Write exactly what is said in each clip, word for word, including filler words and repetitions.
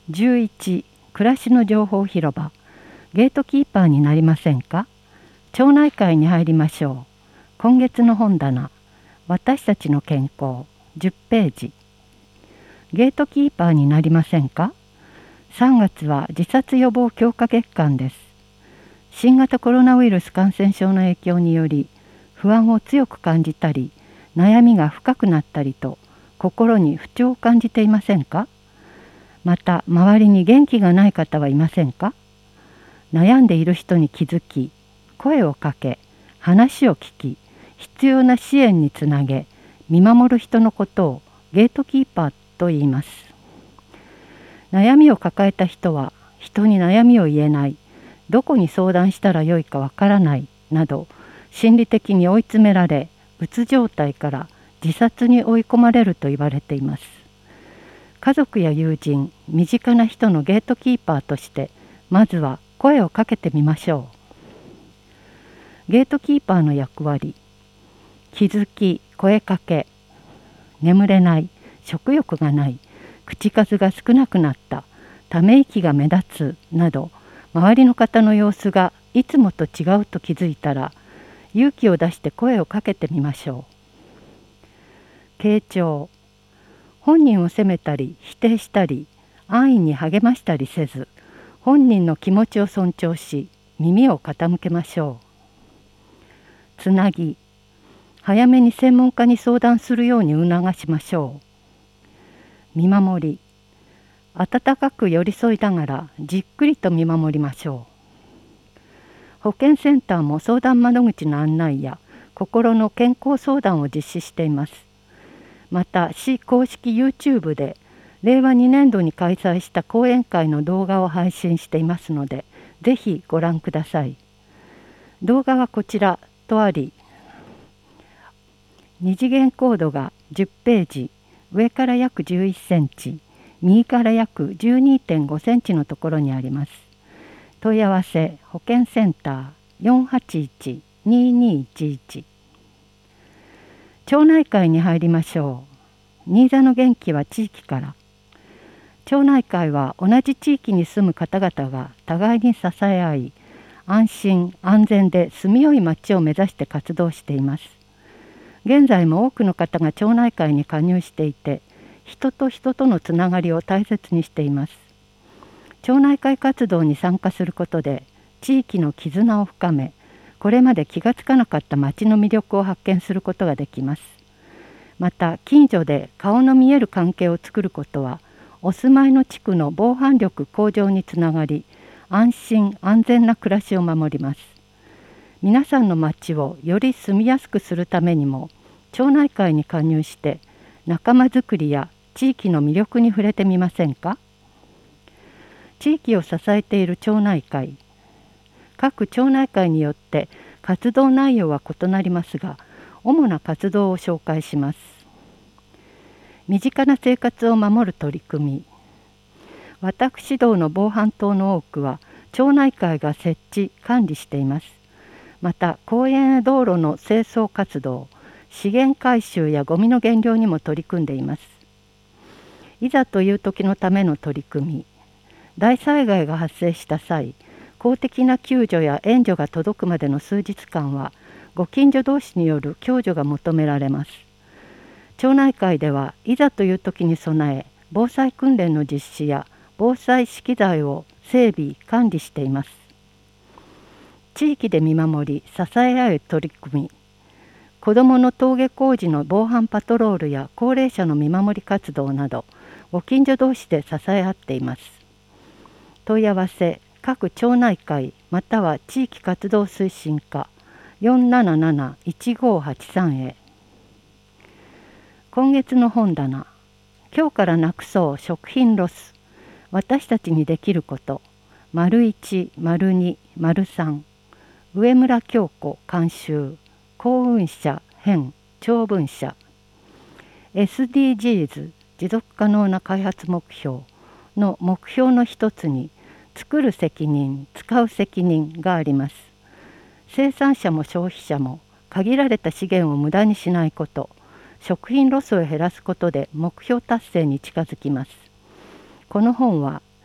じゅういち暮らしの情報広場。ゲートキーパーになりませんか？町内会に入りましょう。今月の本棚、私たちの健康じゅっページ。ゲートキーパーになりませんか？さんがつは自殺予防強化月間です。新型コロナウイルス感染症の影響により、不安を強く感じたり、悩みが深くなったりと、心に不調を感じていませんか？また、周りに元気がない方はいませんか？悩んでいる人に気づき、声をかけ、話を聞き、必要な支援につなげ、見守る人のことをゲートキーパーと言います。悩みを抱えた人は、人に悩みを言えない、どこに相談したらよいかわからないなど、心理的に追い詰められ、うつ状態から自殺に追い込まれると言われています。家族や友人、身近な人のゲートキーパーとして、まずは声をかけてみましょう。ゲートキーパーの役割。気づき、声かけ。眠れない、食欲がない、口数が少なくなった、ため息が目立つなど、周りの方の様子がいつもと違うと気づいたら、勇気を出して声をかけてみましょう。傾聴。本人を責めたり否定したり安易に励ましたりせず、本人の気持ちを尊重し耳を傾けましょう。つなぎ。早めに専門家に相談するように促しましょう。見守り。温かく寄り添いながらじっくりと見守りましょう。保健センターも相談窓口の案内や心の健康相談を実施しています。また市公式 YouTube でれいわにねんどに開催した講演会の動画を配信していますので、ぜひご覧ください。動画はこちらとあり、に次元コードがじゅっページ、上から約じゅういっセンチ、右から約 じゅうにてんごセンチのところにあります。問い合わせ保健センター よんはちいちにーにーいちいち。町内会に入りましょう。新座の元気は地域から。町内会は同じ地域に住む方々が互いに支え合い、安心安全で住みよい町を目指して活動しています。現在も多くの方が町内会に加入していて、人と人とのつながりを大切にしています。町内会活動に参加することで地域の絆を深め、これまで気がつかなかった町の魅力を発見することができます。また近所で顔の見える関係を作ることは、お住まいの地区の防犯力向上につながり、安心安全な暮らしを守ります。皆さんの町をより住みやすくするためにも、町内会に加入して仲間づくりや地域の魅力に触れてみませんか？地域を支えている町内会。各町内会によって活動内容は異なりますが、主な活動を紹介します。身近な生活を守る取り組み。私どの防犯灯の多くは町内会が設置管理しています。また公園や道路の清掃活動、資源回収やゴミの減量にも取り組んでいます。いざという時のための取り組み。大災害が発生した際、公的な救助や援助が届くまでの数日間は、ご近所同士による共助が求められます。町内会ではいざという時に備え、防災訓練の実施や防災資機材を整備・管理しています。地域で見守り、支え合う取り組み。子どもの登下校時の防犯パトロールや高齢者の見守り活動など、ご近所同士で支え合っています。問い合わせ各町内会または地域活動推進課 よんなななないちごはちさん へ。今月の本棚。今日からなくそう食品ロス。私たちにできること。丸いち、丸に、丸さん。上村京子監修。幸運社編長文社。 エスディージーズ 持続可能な開発目標の目標の一つに、作る責任、使う責任があります。生産者も消費者も限られた資源を無駄にしないこと、食品ロスを減らすことで目標達成に近づきます。この本は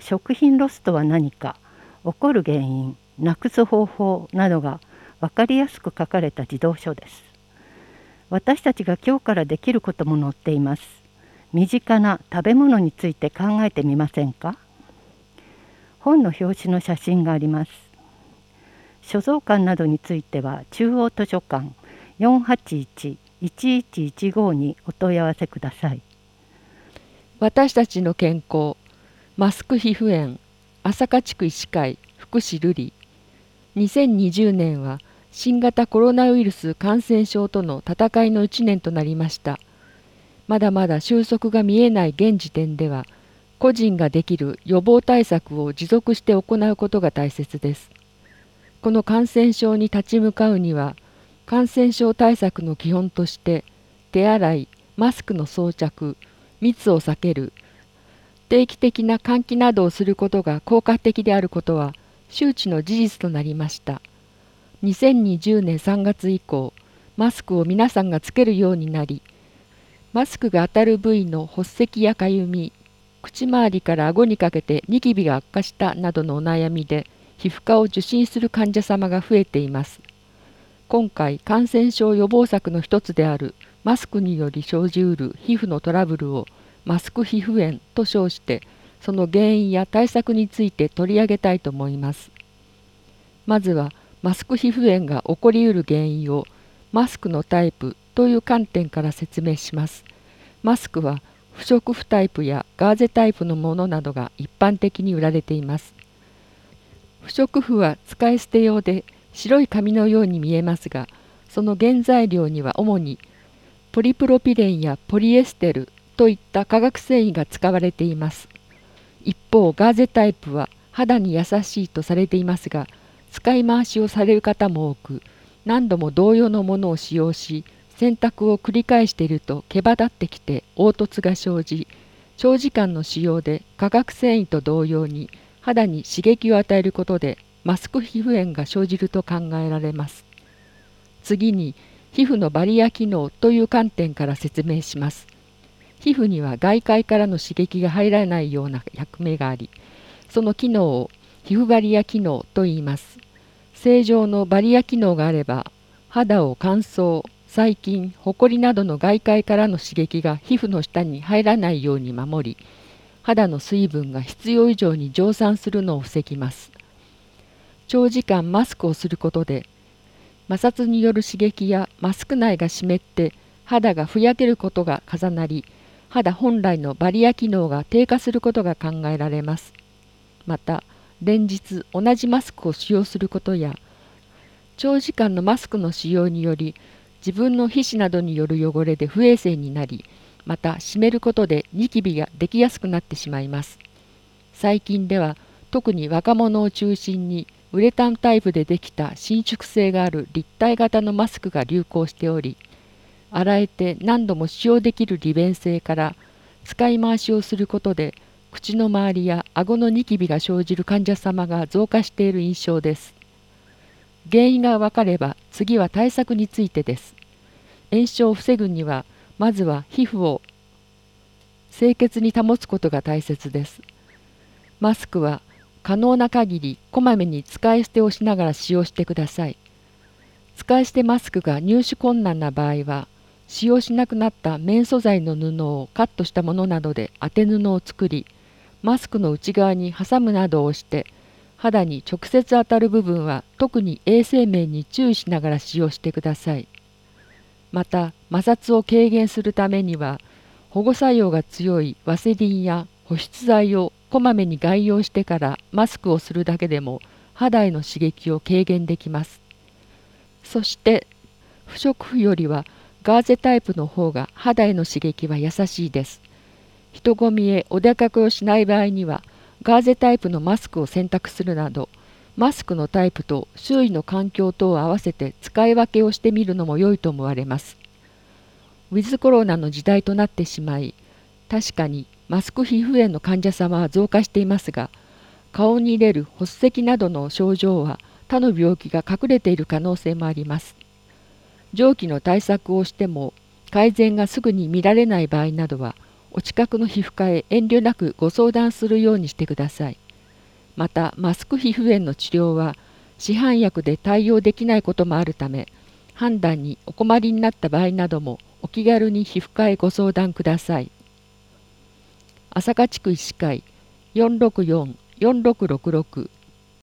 食品ロスとは何か、起こる原因、なくす方法などが分かりやすく書かれた児童書です。私たちが今日からできることも載っています。身近な食べ物について考えてみませんか？本の表紙の写真があります。所蔵館などについては中央図書館 よんはちいち いちいちいちご にお問い合わせください。 私たちの健康、マスク皮膚炎、朝霞地区医師会福祉瑠璃。にせんにじゅうねんは新型コロナウイルス感染症との戦いのいちねんとなりました。まだまだ収束が見えない現時点では、個人ができる予防対策を持続して行うことが大切です。この感染症に立ち向かうには、感染症対策の基本として、手洗い、マスクの装着、密を避ける、定期的な換気などをすることが効果的であることは周知の事実となりました。にせんにじゅうねんさんがつ以降、マスクを皆さんがつけるようになり、マスクが当たる部位の発赤やかゆみ、口周りから顎にかけてニキビが悪化したなどのお悩みで皮膚科を受診する患者様が増えています。今回、感染症予防策の一つであるマスクにより生じうる皮膚のトラブルをマスク皮膚炎と称して、その原因や対策について取り上げたいと思います。まずはマスク皮膚炎が起こりうる原因をマスクのタイプという観点から説明します。マスクは不織布タイプやガーゼタイプのものなどが一般的に売られています。不織布は使い捨て用で白い紙のように見えますが、その原材料には主にポリプロピレンやポリエステルといった化学繊維が使われています。一方、ガーゼタイプは肌に優しいとされていますが、使い回しをされる方も多く、何度も同様のものを使用し、洗濯を繰り返していると毛羽立ってきて凹凸が生じ、長時間の使用で化学繊維と同様に肌に刺激を与えることでマスク皮膚炎が生じると考えられます。次に、皮膚のバリア機能という観点から説明します。皮膚には外界からの刺激が入らないような役目があり、その機能を皮膚バリア機能と言います。正常のバリア機能があれば、肌を乾燥、細菌、ほこりなどの外界からの刺激が皮膚の下に入らないように守り、肌の水分が必要以上に蒸散するのを防ぎます。長時間マスクをすることで、摩擦による刺激やマスク内が湿って肌がふやけることが重なり、肌本来のバリア機能が低下することが考えられます。また、連日同じマスクを使用することや、長時間のマスクの使用により、自分の皮脂などによる汚れで不衛生になり、また湿ることでニキビができやすくなってしまいます。最近では特に若者を中心にウレタンタイプでできた伸縮性がある立体型のマスクが流行しており、洗えて何度も使用できる利便性から使い回しをすることで口の周りや顎のニキビが生じる患者様が増加している印象です。原因が分かれば次は対策についてです。炎症を防ぐにはまずは皮膚を清潔に保つことが大切です。マスクは可能な限りこまめに使い捨てをしながら使用してください。使い捨てマスクが入手困難な場合は、使用しなくなった綿素材の布をカットしたものなどで当て布を作り、マスクの内側に挟むなどをして、肌に直接当たる部分は特に衛生面に注意しながら使用してください。また、摩擦を軽減するためには、保護作用が強いワセリンや保湿剤をこまめに外用してからマスクをするだけでも肌への刺激を軽減できます。そして不織布よりはガーゼタイプの方が肌への刺激は優しいです。人混みへお出かけをしない場合にはガーゼタイプのマスクを選択するなど、マスクのタイプと周囲の環境等を合わせて使い分けをしてみるのも良いと思われます。ウィズコロナの時代となってしまい、確かにマスク皮膚炎の患者様は増加していますが、顔に入れる発赤などの症状は他の病気が隠れている可能性もあります。上記の対策をしても改善がすぐに見られない場合などは、 お近くの皮膚科へ遠慮なくご相談するようにしてください。また、マスク皮膚炎の治療は市販薬で対応できないこともあるため、判断にお困りになった場合などもお気軽に皮膚科へご相談ください。朝霞地区医師会 よんろくよん よんろくろくろく